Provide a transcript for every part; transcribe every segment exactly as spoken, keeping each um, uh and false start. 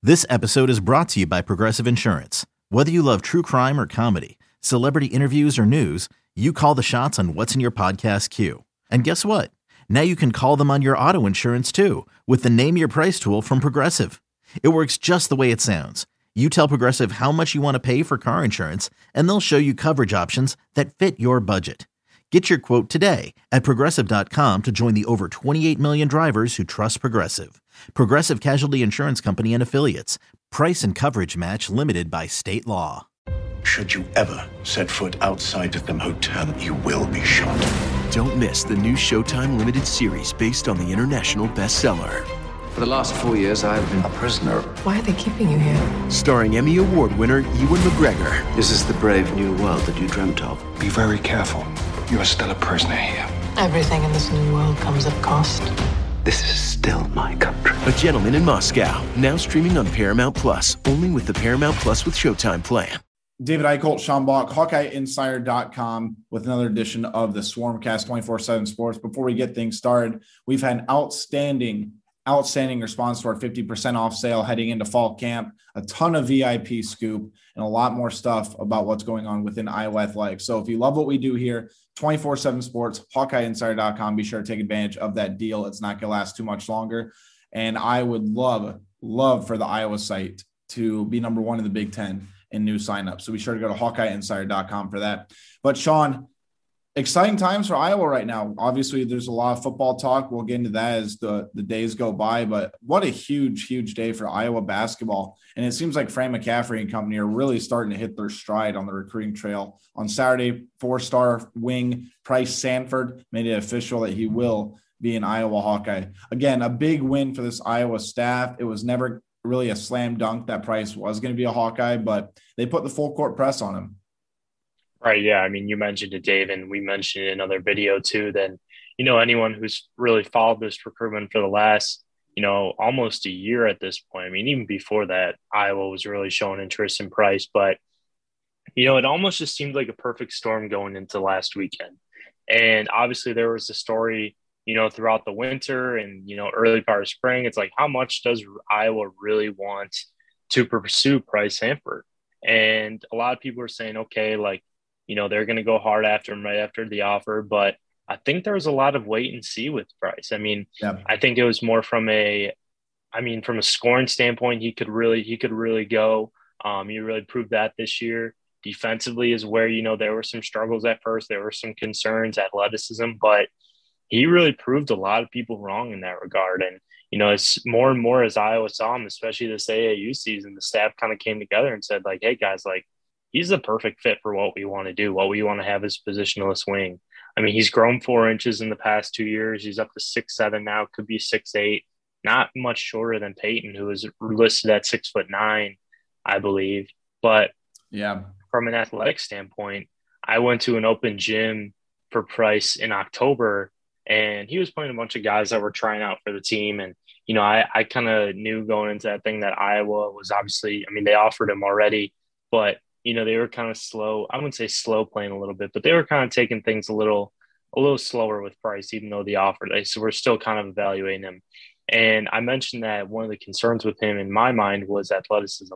This episode is brought to you by Progressive Insurance. Whether you love true crime or comedy, celebrity interviews or news, you call the shots on what's in your podcast queue. And guess what? Now you can call them on your auto insurance too with the Name Your Price tool from Progressive. It works just the way it sounds. You tell Progressive how much you want to pay for car insurance, and they'll show you coverage options that fit your budget. Get your quote today at progressive dot com to join the over twenty-eight million drivers who trust Progressive. Progressive Casualty Insurance Company and Affiliates. Price and coverage match limited by state law. Should you ever set foot outside of the hotel, you will be shot. Don't miss the new Showtime limited series based on the international bestseller. For the last four years, I've been a prisoner. Why are they keeping you here? Starring Emmy Award winner Ewan McGregor. This is the brave new world that you dreamt of. Be very careful. You are still a prisoner here. Everything in this new world comes at cost. This is still my country. A Gentleman in Moscow, now streaming on Paramount Plus, only with the Paramount Plus with Showtime plan. David Eichholt, Sean Bach, Hawkeye Insider dot com with another edition of the Swarmcast twenty-four seven Sports. Before we get things started, we've had an outstanding, outstanding response to our fifty percent off sale heading into fall camp, a ton of V I P scoop, and a lot more stuff about what's going on within Iowa Athletics. So if you love what we do here, twenty-four seven Sports, Hawkeye Insider dot com, be sure to take advantage of that deal. It's not going to last too much longer. And I would love, love for the Iowa site to be number one in the Big Ten in new signups. So be sure to go to Hawkeye Insider dot com for that. But Sean, exciting times for Iowa right now. Obviously, there's a lot of football talk. We'll get into that as the, the days go by. But what a huge, huge day for Iowa basketball. And it seems like Fran McCaffrey and company are really starting to hit their stride on the recruiting trail. On Saturday, four-star wing Price Sanford made it official that he will be an Iowa Hawkeye. Again, a big win for this Iowa staff. It was never really a slam dunk that Price was going to be a Hawkeye, but they put the full court press on him. Right. Yeah. I mean, you mentioned it, Dave, and we mentioned in another video too, that, you know, anyone who's really followed this recruitment for the last, you know, almost a year at this point. I mean, even before that, Iowa was really showing interest in Price, but, you know, it almost just seemed like a perfect storm going into last weekend. And obviously there was a story, you know, throughout the winter and, you know, early part of spring. It's like, how much does Iowa really want to pursue Price Sanford? And a lot of people are saying, okay, like, you know, they're going to go hard after him right after the offer. But I think there was a lot of wait and see with Price. I mean, yeah. I think it was more from a, I mean, from a scoring standpoint, he could really, he could really go. Um, he really proved that this year. Defensively is where, you know, there were some struggles at first. There were some concerns, athleticism, but he really proved a lot of people wrong in that regard. And, you know, it's more and more as Iowa saw him, especially this A A U season, the staff kind of came together and said, like, hey, guys, like, he's the perfect fit for what we want to do, what we want to have as positionless wing. I mean, he's grown four inches in the past two years. He's up to six seven now, could be six eight, not much shorter than Peyton, who is listed at six foot nine, I believe. But yeah, from an athletic standpoint, I went to an open gym for Price in October, and he was playing a bunch of guys that were trying out for the team. And, you know, I, I kind of knew going into that thing that Iowa was obviously, I mean, they offered him already, but, you know, they were kind of slow. I wouldn't say slow playing a little bit, but they were kind of taking things a little, a little slower with Price, even though the offer, they, so we're still kind of evaluating him. And I mentioned that one of the concerns with him in my mind was athleticism.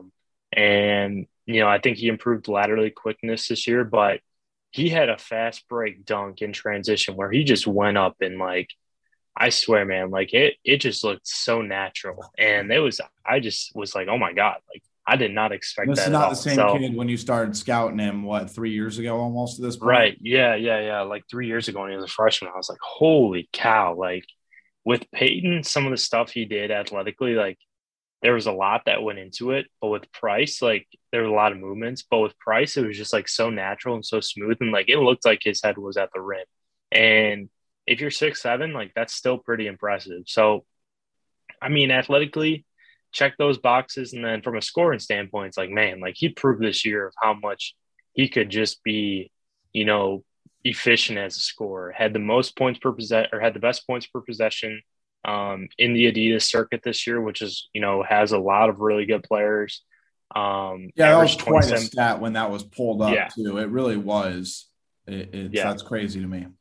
And, you know, I think he improved laterally quickness this year, but he had a fast break dunk in transition where he just went up and, like, I swear, man, like it, it just looked so natural. And it was, I just was like, oh my God, like I did not expect this that. This is not at all. the same so, kid when you started scouting him, what, three years ago almost at this point? Right. Yeah. Yeah. Yeah. Like three years ago when he was a freshman, I was like, holy cow. Like with Peyton, some of the stuff he did athletically, like there was a lot that went into it, but with Price, like there were a lot of movements, but with Price, it was just like so natural and so smooth. And like, it looked like his head was at the rim. And if you're six seven, like that's still pretty impressive. So, I mean, athletically, check those boxes. And then from a scoring standpoint, it's like, man, like he proved this year of how much he could just be, you know, efficient as a scorer, had the most points per possession or had the best points per possession um, in the Adidas circuit this year, which is, you know, has a lot of really good players. Um, yeah, that was quite a stat when that was pulled up yeah. too. It really was. It, it's, yeah. That's crazy to me.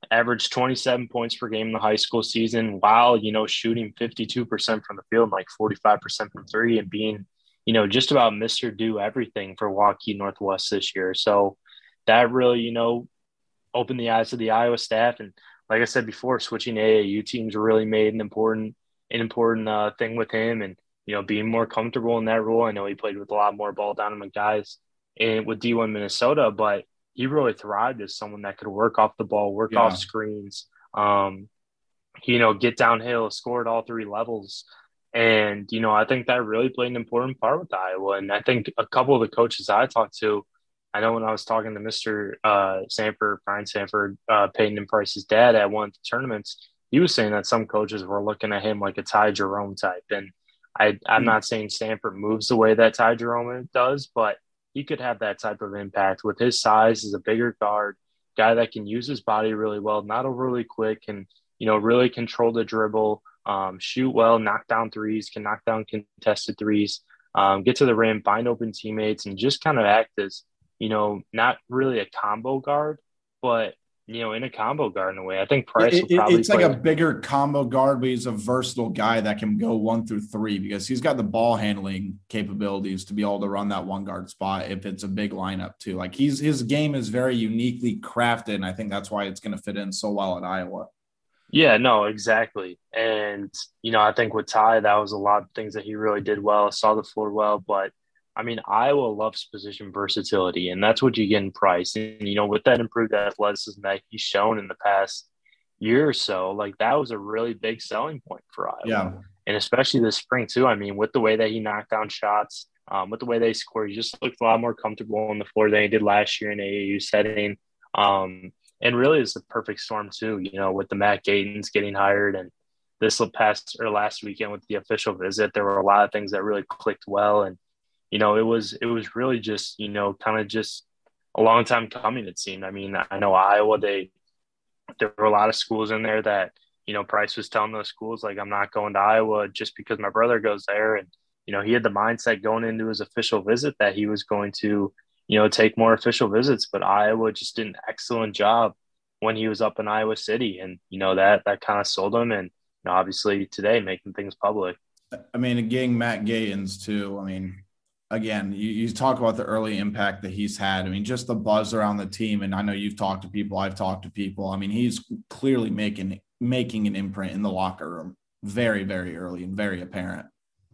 averaged twenty-seven points per game in the high school season while, you know, shooting fifty-two percent from the field, like forty-five percent from three, and being, you know, just about Mister Do everything for Waukee Northwest this year. So that really, you know, opened the eyes of the Iowa staff. And like I said before, switching A A U teams really made an important, an important uh, thing with him, and, you know, being more comfortable in that role. I know he played with a lot more ball dominant guys and with D one Minnesota, but he really thrived as someone that could work off the ball, work yeah. off screens, um, you know, get downhill, score at all three levels. And, you know, I think that really played an important part with Iowa. And I think a couple of the coaches I talked to, I know when I was talking to Mister Uh, Sanford, Brian Sanford, uh, Peyton and Price's dad at one of the tournaments, he was saying that some coaches were looking at him like a Ty Jerome type. And I, I'm mm-hmm. not saying Sanford moves the way that Ty Jerome does, but he could have that type of impact with his size as a bigger guard, guy that can use his body really well, not overly quick, and, you know, really control the dribble, um, shoot well, knock down threes, can knock down contested threes, um, get to the rim, find open teammates, and just kind of act as, you know, not really a combo guard, but, you know, in a combo guard in a way. I think Price it, will probably It's play. like a bigger combo guard, but he's a versatile guy that can go one through three because he's got the ball handling capabilities to be able to run that one guard spot if it's a big lineup too. Like he's his game is very uniquely crafted, and I think that's why it's going to fit in so well at Iowa. Yeah, no, exactly. And, you know, I think with Ty, that was a lot of things that he really did well, saw the floor well, but I mean, Iowa loves position versatility, and that's what you get in Price. And, you know, with that improved athleticism that he's shown in the past year or so, like that was a really big selling point for Iowa. Yeah. And especially this spring too. I mean, with the way that he knocked down shots, um, with the way they scored, he just looked a lot more comfortable on the floor than he did last year in A A U setting. Um, and really it's the perfect storm too, you know, with the Matt Gatens getting hired, and this past or last weekend with the official visit, there were a lot of things that really clicked well. And, you know, it was it was really just, you know, kind of just a long time coming, it seemed. I mean, I know Iowa, they there were a lot of schools in there that, you know, Price was telling those schools, like, I'm not going to Iowa just because my brother goes there. And, you know, he had the mindset going into his official visit that he was going to, you know, take more official visits. But Iowa just did an excellent job when he was up in Iowa City. And, you know, that that kind of sold him. And, you know, obviously today making things public. I mean, getting Matt Gatens too, I mean, again, you, you talk about the early impact that he's had. I mean, just the buzz around the team. And I know you've talked to people, I've talked to people. I mean, he's clearly making, making an imprint in the locker room very, very early and very apparent.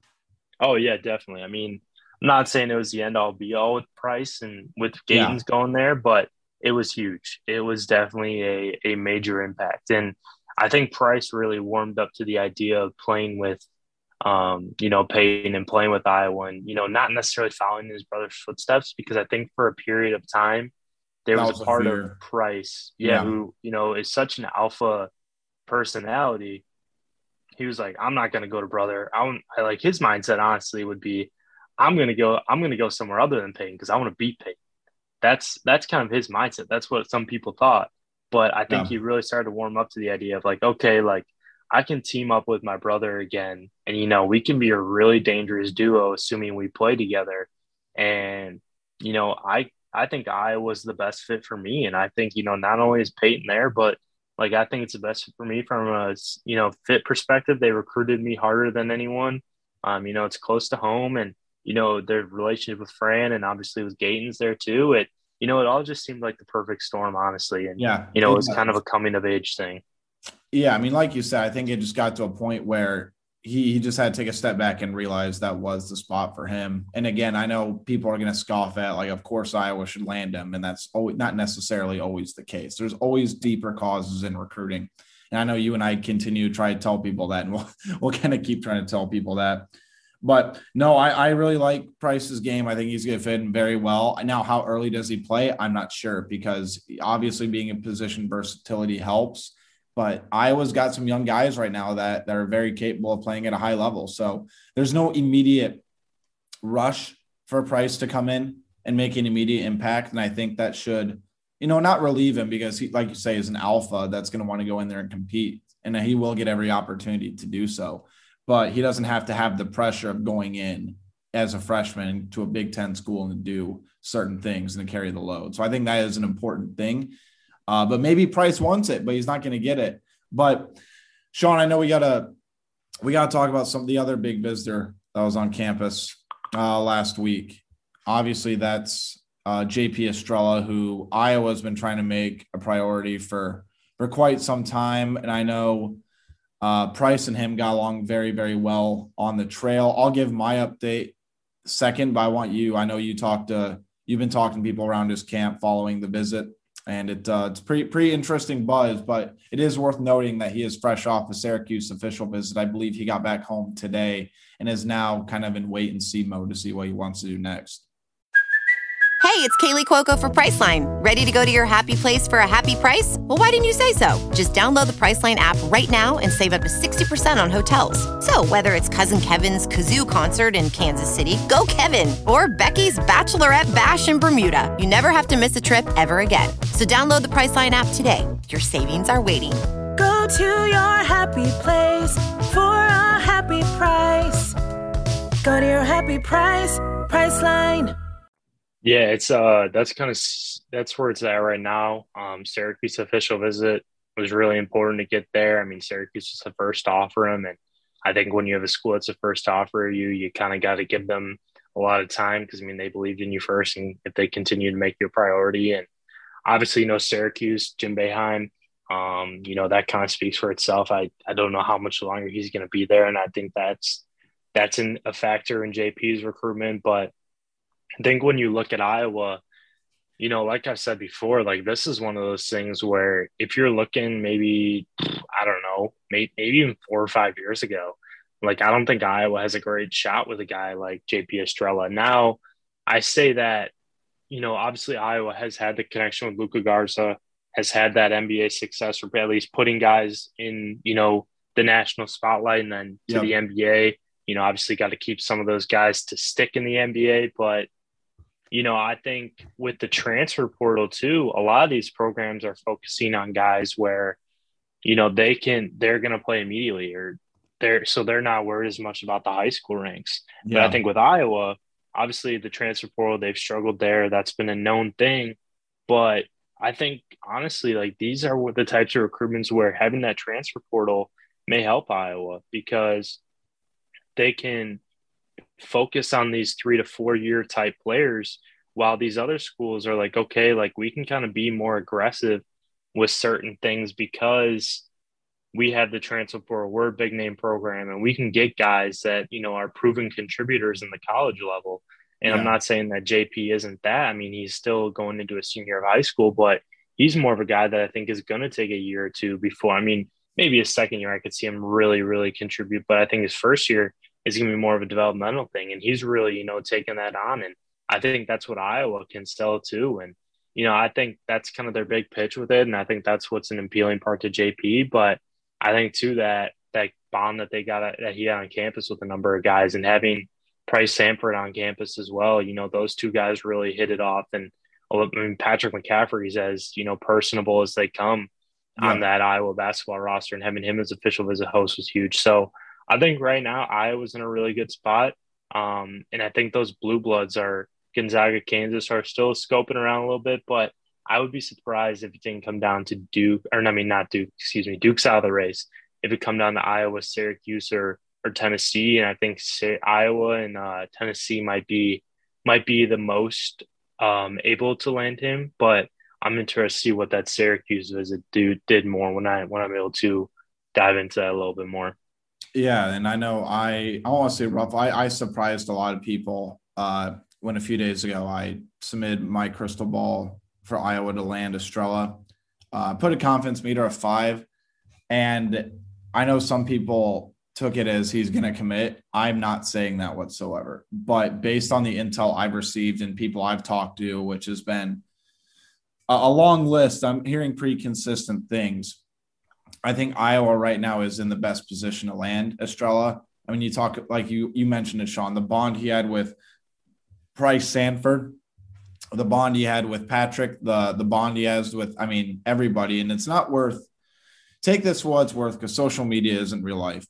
Oh yeah, definitely. I mean, I'm not saying it was the end all be all with Price and with Gatens yeah. going there, but it was huge. It was definitely a, a major impact. And I think Price really warmed up to the idea of playing with, Um, you know, Peyton and playing with Iowa, and, you know, not necessarily following his brother's footsteps, because I think for a period of time there was, was a part of Price, yeah, yeah, who, you know, is such an alpha personality. He was like, I'm not going to go to brother. I, I like his mindset, honestly, would be, I'm going to go, I'm going to go somewhere other than Peyton because I want to beat Peyton. That's, that's kind of his mindset. That's what some people thought. But I think yeah. he really started to warm up to the idea of like, okay, like, I can team up with my brother again, and, you know, we can be a really dangerous duo, assuming we play together. And, you know, I, I think Iowa's the best fit for me. And I think, you know, not only is Peyton there, but like, I think it's the best fit for me from a, you know, fit perspective. They recruited me harder than anyone. Um, you know, it's close to home, and, you know, their relationship with Fran and obviously with Gatens there too. It, you know, it all just seemed like the perfect storm, honestly. And, yeah, you know, it was kind of a coming of age thing. Yeah, I mean, like you said, I think it just got to a point where he, he just had to take a step back and realize that was the spot for him. And again, I know people are going to scoff at, like, of course Iowa should land him, and that's always, not necessarily always the case. There's always deeper causes in recruiting. And I know you and I continue to try to tell people that, and we'll, we'll kind of keep trying to tell people that. But no, I, I really like Price's game. I think he's going to fit in very well. Now, how early does he play? I'm not sure, because obviously being in position versatility helps. But Iowa's got some young guys right now that, that are very capable of playing at a high level. So there's no immediate rush for Price to come in and make an immediate impact. And I think that should, you know, not relieve him, because he, like you say, is an alpha that's going to want to go in there and compete. And he will get every opportunity to do so. But he doesn't have to have the pressure of going in as a freshman to a Big Ten school and to do certain things and to carry the load. So I think that is an important thing. Uh, but maybe Price wants it, but he's not going to get it. But Sean, I know we got to we got to talk about some of the other big visitor that was on campus uh, last week. Obviously, that's uh, J P Estrella, who Iowa's been trying to make a priority for for quite some time. And I know uh, Price and him got along very, very well on the trail. I'll give my update second, but I want you, I know you talked to, you've been talking to people around his camp following the visit, and it uh, it's pretty, pretty interesting buzz, but it is worth noting that he is fresh off a Syracuse official visit. I believe he got back home today and is now kind of in wait and see mode to see what he wants to do next. Hey, it's Kaylee Cuoco for Priceline. Ready to go to your happy place for a happy price? Well, why didn't you say so? Just download the Priceline app right now and save up to sixty percent on hotels. So whether it's Cousin Kevin's Kazoo Concert in Kansas City, go Kevin, or Becky's Bachelorette Bash in Bermuda, you never have to miss a trip ever again. So download the Priceline app today. Your savings are waiting. Go to your happy place for a happy price. Go to your happy price, Priceline. Yeah, it's uh that's kind of that's where it's at right now. Um, Syracuse official visit was really important to get there. I mean, Syracuse was the first to offer him, and I think when you have a school that's the first to offer you, you kind of got to give them a lot of time because I mean they believed in you first, and if they continue to make you a priority, and obviously you know Syracuse, Jim Boeheim, um, you know that kind of speaks for itself. I I don't know how much longer he's going to be there, and I think that's that's in a factor in J P's recruitment, but I think when you look at Iowa, you know, like I said before, like this is one of those things where if you're looking maybe, I don't know, maybe, maybe even four or five years ago, like I don't think Iowa has a great shot with a guy like J P Estrella. Now, I say that, you know, obviously Iowa has had the connection with Luka Garza, has had that N B A success, or at least putting guys in, you know, the national spotlight and then to yep. the N B A. You know, obviously got to keep some of those guys to stick in the N B A, but you know, I think with the transfer portal too, a lot of these programs are focusing on guys where, you know, they can, they're going to play immediately or they're, so they're not worried as much about the high school ranks. Yeah. But I think with Iowa, obviously the transfer portal, they've struggled there. That's been a known thing. But I think honestly, like these are the types of recruitments where having that transfer portal may help Iowa because they can focus on these three to four year type players while these other schools are like, okay, like we can kind of be more aggressive with certain things because we have the transfer portal, we're a big name program and we can get guys that, you know, are proven contributors in the college level. And yeah. I'm not saying that J P isn't that. I mean, he's still going into a senior of high school, but he's more of a guy that I think is going to take a year or two before. I mean, maybe his second year, I could see him really, really contribute, but I think his first year is going to be more of a developmental thing. And he's really, you know, taking that on. And I think that's what Iowa can sell too. And, you know, I think that's kind of their big pitch with it. And I think that's what's an appealing part to J P. But I think too, that, that bond that they got, that he had on campus with a number of guys and having Price Sanford on campus as well, you know, those two guys really hit it off. And I mean, Patrick McCaffrey's as, you know, personable as they come yeah. on that Iowa basketball roster, and having him as official visit host was huge. So, I think right now Iowa's in a really good spot. Um, and I think those blue bloods are Gonzaga, Kansas are still scoping around a little bit, but I would be surprised if it didn't come down to Duke, or I mean, not Duke, excuse me, Duke's out of the race. If it come down to Iowa, Syracuse, or, or Tennessee. And I think Iowa and uh, Tennessee might be, might be the most um, able to land him, but I'm interested to see what that Syracuse visit do, did more when I, when I'm able to dive into that a little bit more. Yeah, and I know I I want to say rough. I, I surprised a lot of people uh, when a few days ago I submitted my crystal ball for Iowa to land Estrella. Uh, put a confidence meter of five, and I know some people took it as he's going to commit. I'm not saying that whatsoever. But based on the intel I've received and people I've talked to, which has been a, a long list, I'm hearing pretty consistent things. I think Iowa right now is in the best position to land Estrella. I mean, you talk like you you mentioned it, Sean, the bond he had with Price Sanford, the bond he had with Patrick, the the bond he has with, I mean, everybody. And it's not worth – take this for what it's worth because social media isn't real life.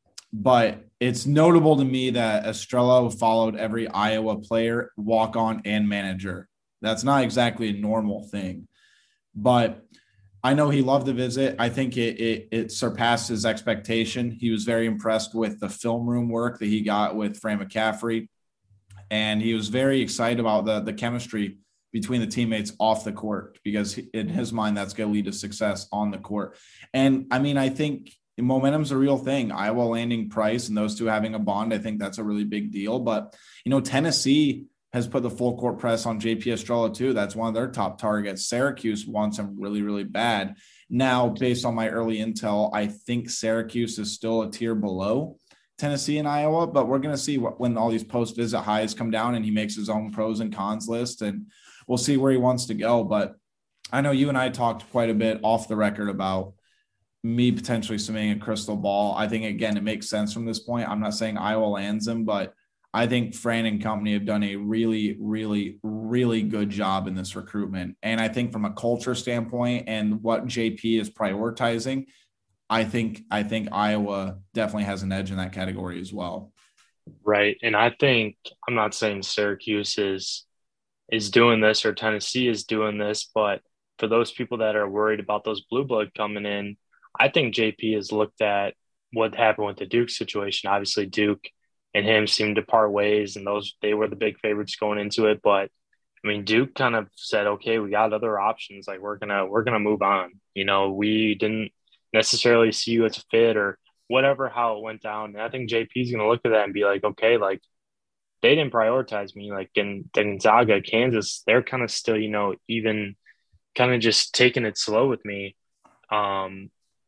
But it's notable to me that Estrella followed every Iowa player, walk-on, and manager. That's not exactly a normal thing. But – I know he loved the visit. I think it, it it surpassed his expectation. He was very impressed with the film room work that he got with Fran McCaffery, and he was very excited about the the chemistry between the teammates off the court, because in his mind that's going to lead to success on the court. And I mean, I think momentum's a real thing. Iowa landing Price and those two having a bond, I think that's a really big deal. But you know, Tennessee has put the full court press on J P Estrella too. That's one of their top targets. Syracuse wants him really, really bad. Now, based on my early intel, I think Syracuse is still a tier below Tennessee and Iowa, but we're going to see what, when all these post-visit highs come down and he makes his own pros and cons list, and we'll see where he wants to go. But I know you and I talked quite a bit off the record about me potentially submitting a crystal ball. I think, again, it makes sense from this point. I'm not saying Iowa lands him, but I think Fran and company have done a really, really, really good job in this recruitment. And I think from a culture standpoint and what J P is prioritizing, I think I think Iowa definitely has an edge in that category as well. Right. And I think, I'm not saying Syracuse is is doing this or Tennessee is doing this, but for those people that are worried about those blue blood coming in, I think J P has looked at what happened with the Duke situation. Obviously, Duke and him seemed to part ways, and those they were the big favorites going into it. But I mean, Duke kind of said, "Okay, we got other options. Like we're gonna we're gonna move on." You know, we didn't necessarily see you as a fit or whatever how it went down. And I think J P's gonna look at that and be like, "Okay, like they didn't prioritize me. Like in Gonzaga, Kansas, they're kind of still, you know, even kind of just taking it slow with me." Um,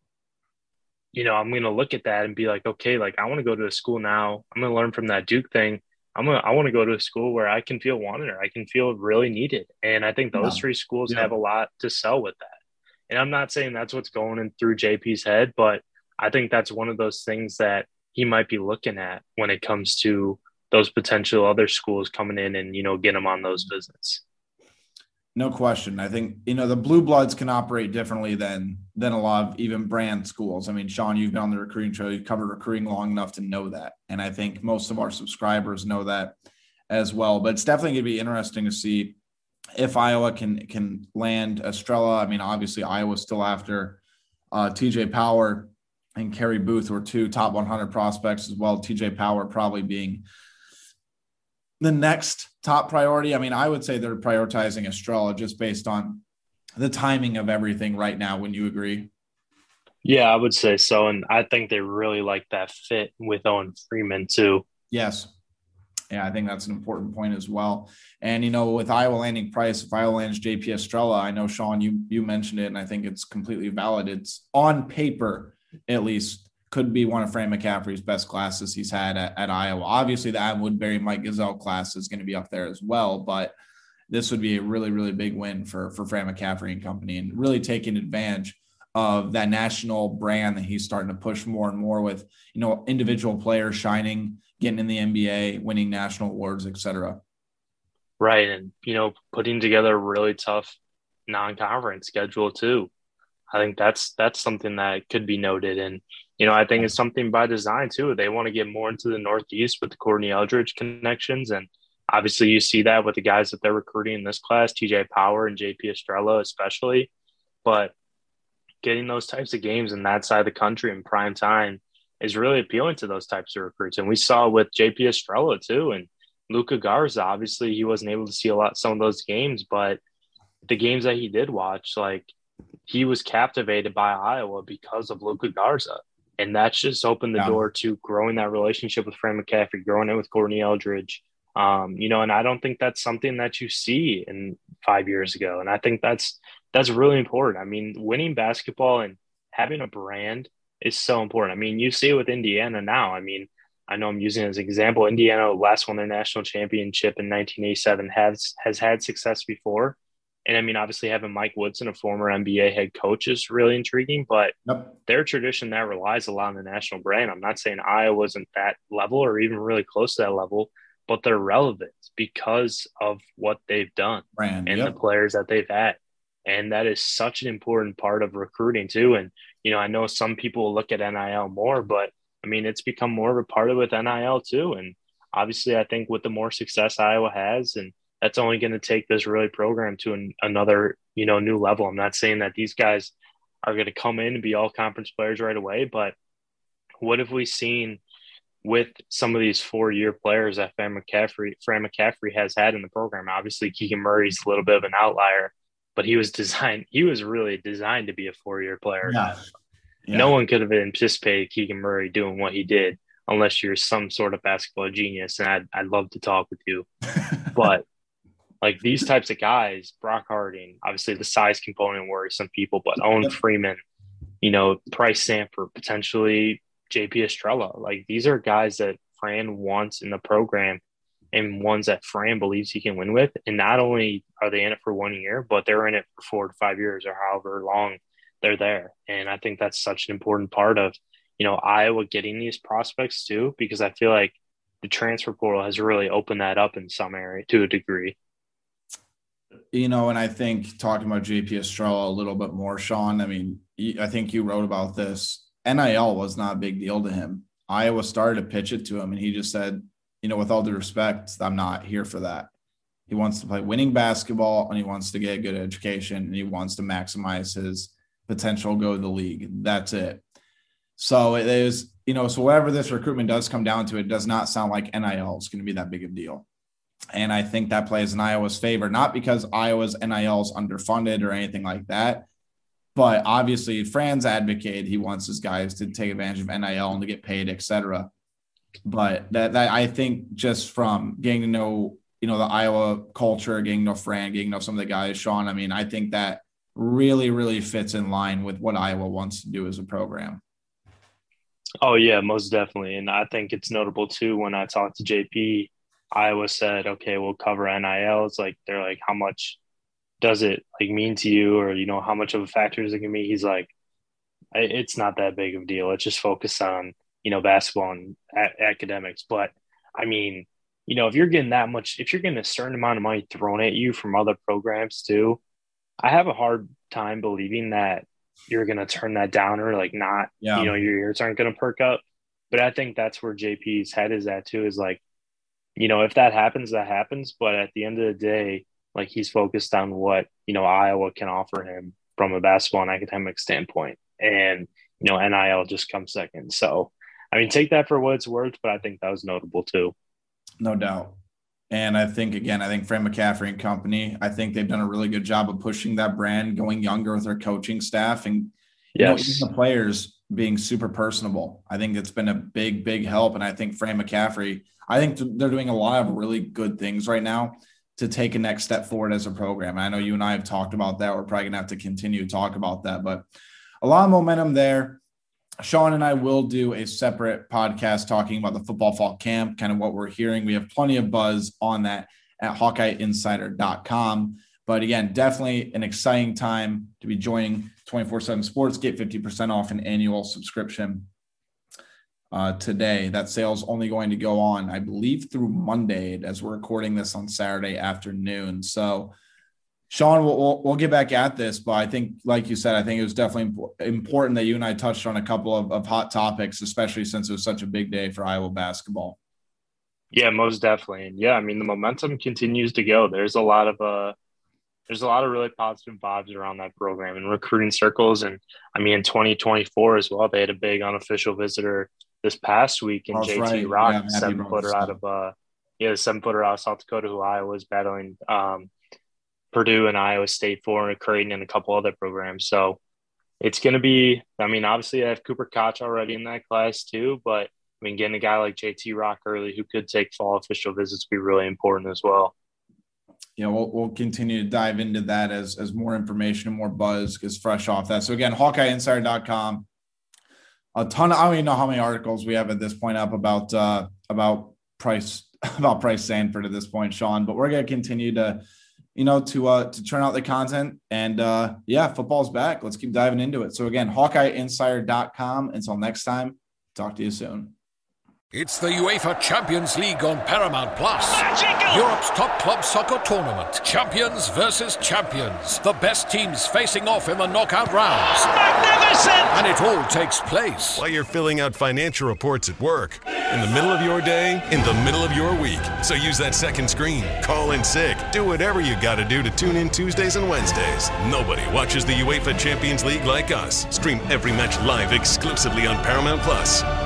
you know, I'm going to look at that and be like, okay, like I want to go to a school now. I'm going to learn from that Duke thing. I'm going to, I want to go to a school where I can feel wanted or I can feel really needed. And I think those yeah. three schools yeah. have a lot to sell with that. And I'm not saying that's what's going in through J P's head, but I think that's one of those things that he might be looking at when it comes to those potential other schools coming in and, you know, get them on those visits. No question. I think, you know, the blue bloods can operate differently than than a lot of even brand schools. I mean, Sean, you've been on the recruiting show. You've covered recruiting long enough to know that. And I think most of our subscribers know that as well. But it's definitely going to be interesting to see if Iowa can can land Estrella. I mean, obviously, Iowa's still after uh, T J Power and Kerry Booth were two top one hundred prospects as well. T J Power probably being the next top priority. I mean, I would say they're prioritizing Estrella just based on the timing of everything right now. Wouldn't you agree? Yeah, I would say so. And I think they really like that fit with Owen Freeman too. Yes. Yeah, I think that's an important point as well. And, you know, with Iowa landing Price, if Iowa lands J P Estrella, I know, Sean, you, you mentioned it, and I think it's completely valid. It's on paper, at least, could be one of Fran McCaffery's best classes he's had at, at Iowa. Obviously, the Adam Woodbury, Mike Gazelle class is going to be up there as well, but this would be a really, really big win for, for Fran McCaffery and company, and really taking advantage of that national brand that he's starting to push more and more with, you know, individual players shining, getting in the N B A, winning national awards, et cetera. Right. And, you know, putting together a really tough non-conference schedule too. I think that's, that's something that could be noted. And, you know, I think it's something by design too. They want to get more into the Northeast with the Courtney Eldridge connections. And obviously you see that with the guys that they're recruiting in this class, T J Power and J P Estrella especially. But getting those types of games in that side of the country in prime time is really appealing to those types of recruits. And we saw with J P Estrella too. And Luka Garza, obviously he wasn't able to see a lot, some of those games, but the games that he did watch, like he was captivated by Iowa because of Luka Garza. And that's just opened the yeah. door to growing that relationship with Fran McCaffery, growing it with Courtney Eldridge. Um, you know, and I don't think that's something that you see in five years ago. And I think that's, that's really important. I mean, winning basketball and having a brand is so important. I mean, you see it with Indiana now. I mean, I know I'm using it as an example. Indiana last won their national championship in nineteen eighty-seven, has, has had success before. And I mean, obviously having Mike Woodson, a former N B A head coach, is really intriguing, but yep. their tradition that relies a lot on the national brand. I'm not saying Iowa wasn't that level or even really close to that level, but they're relevant because of what they've done brand, and yep. the players that they've had. And that is such an important part of recruiting too. And, you know, I know some people look at N I L more, but I mean, it's become more of a part of it with N I L too. And obviously I think with the more success Iowa has, and that's only going to take this really program to an, another, you know, new level. I'm not saying that these guys are going to come in and be all conference players right away. But what have we seen with some of these four-year players that Fran McCaffery, Fran McCaffery has had in the program? Obviously, Keegan Murray's a little bit of an outlier, but he was designed, he was really designed to be a four-year player. Yeah. Yeah. No one could have anticipated Keegan Murray doing what he did unless you're some sort of basketball genius, and I'd, I'd love to talk with you. But like these types of guys, Brock Harding, obviously the size component worries some people, but Owen Freeman, you know, Price Sanford, potentially J P Estrella. Like these are guys that Fran wants in the program and ones that Fran believes he can win with. And not only are they in it for one year, but they're in it for four to five years or however long they're there. And I think that's such an important part of, you know, Iowa getting these prospects too, because I feel like the transfer portal has really opened that up in some area to a degree. You know, and I think talking about J P Estrella a little bit more, Sean, I mean, I think you wrote about this. N I L was not a big deal to him. Iowa started to pitch it to him, and he just said, you know, with all due respect, I'm not here for that. He wants to play winning basketball, and he wants to get a good education, and he wants to maximize his potential, go to the league. That's it. So it is, you know, so whatever this recruitment does come down to, it does not sound like N I L is going to be that big of a deal. And I think that plays in Iowa's favor, not because Iowa's N I L is underfunded or anything like that, but obviously Fran's advocate, he wants his guys to take advantage of N I L and to get paid, et cetera. But that, that I think just from getting to know, you know, the Iowa culture, getting to know Fran, getting to know some of the guys, Sean, I mean, I think that really, really fits in line with what Iowa wants to do as a program. Oh, yeah, most definitely. And I think it's notable, too, when I talked to J P, Iowa said, okay, we'll cover N I L. It's like, they're like, how much does it like mean to you? Or, you know, how much of a factor is it going to be? He's like, it's not that big of a deal. Let's just focus on, you know, basketball and a- academics. But, I mean, you know, if you're getting that much, if you're getting a certain amount of money thrown at you from other programs, too, I have a hard time believing that you're going to turn that down or like not, yeah. you know, your ears aren't going to perk up. But I think that's where J P's head is at too, is like, you know, if that happens, that happens. But at the end of the day, like he's focused on what, you know, Iowa can offer him from a basketball and academic standpoint. And, you know, N I L just comes second. So, I mean, take that for what it's worth, but I think that was notable too. No doubt. And I think, again, I think Fran McCaffery and company, I think they've done a really good job of pushing that brand, going younger with their coaching staff and you yes. know, even the players being super personable. I think it's been a big, big help. And I think Fran McCaffery, I think they're doing a lot of really good things right now to take a next step forward as a program. And I know you and I have talked about that. We're probably going to have to continue to talk about that, but a lot of momentum there. Sean and I will do a separate podcast talking about the football fall camp, kind of what we're hearing. We have plenty of buzz on that at Hawkeye Insider dot com. But again, definitely an exciting time to be joining twenty-four seven Sports. Get fifty percent off an annual subscription uh, today. That sale's only going to go on, I believe, through Monday as we're recording this on Saturday afternoon. So Sean, we'll, we'll, we'll get back at this, but I think, like you said, I think it was definitely important that you and I touched on a couple of, of hot topics, especially since it was such a big day for Iowa basketball. Yeah, most definitely. And yeah, I mean, the momentum continues to go. There's a lot of, uh, there's a lot of really positive vibes around that program and recruiting circles. And I mean, in twenty twenty-four as well, they had a big unofficial visitor this past week in J T right. Rock, yeah, seven footer out of, uh, yeah, the seven footer out of South Dakota, who Iowa was battling, um, Purdue and Iowa State for, and Creighton and a couple other programs. So it's going to be, I mean, obviously I have Cooper Koch already in that class too, but I mean, getting a guy like J T Rock early who could take fall official visits would be really important as well. Yeah, we'll, we'll continue to dive into that as, as more information and more buzz is fresh off that. So again, Hawkeye Insider dot com, a ton of, I don't even know how many articles we have at this point up about, uh, about Price, about Price Sanford at this point, Sean, but we're going to continue to, you know, to, uh, to turn out the content and, uh, yeah, football's back. Let's keep diving into it. So again, Hawkeye Insider dot com. Until next time, talk to you soon. It's the UEFA Champions League on Paramount Plus. Magical! Europe's top club soccer tournament. Champions versus champions. The best teams facing off in the knockout rounds. Magnificent! And it all takes place while you're filling out financial reports at work. In the middle of your day, in the middle of your week. So use that second screen. Call in sick. Do whatever you gotta do to tune in Tuesdays and Wednesdays. Nobody watches the UEFA Champions League like us. Stream every match live exclusively on Paramount Plus.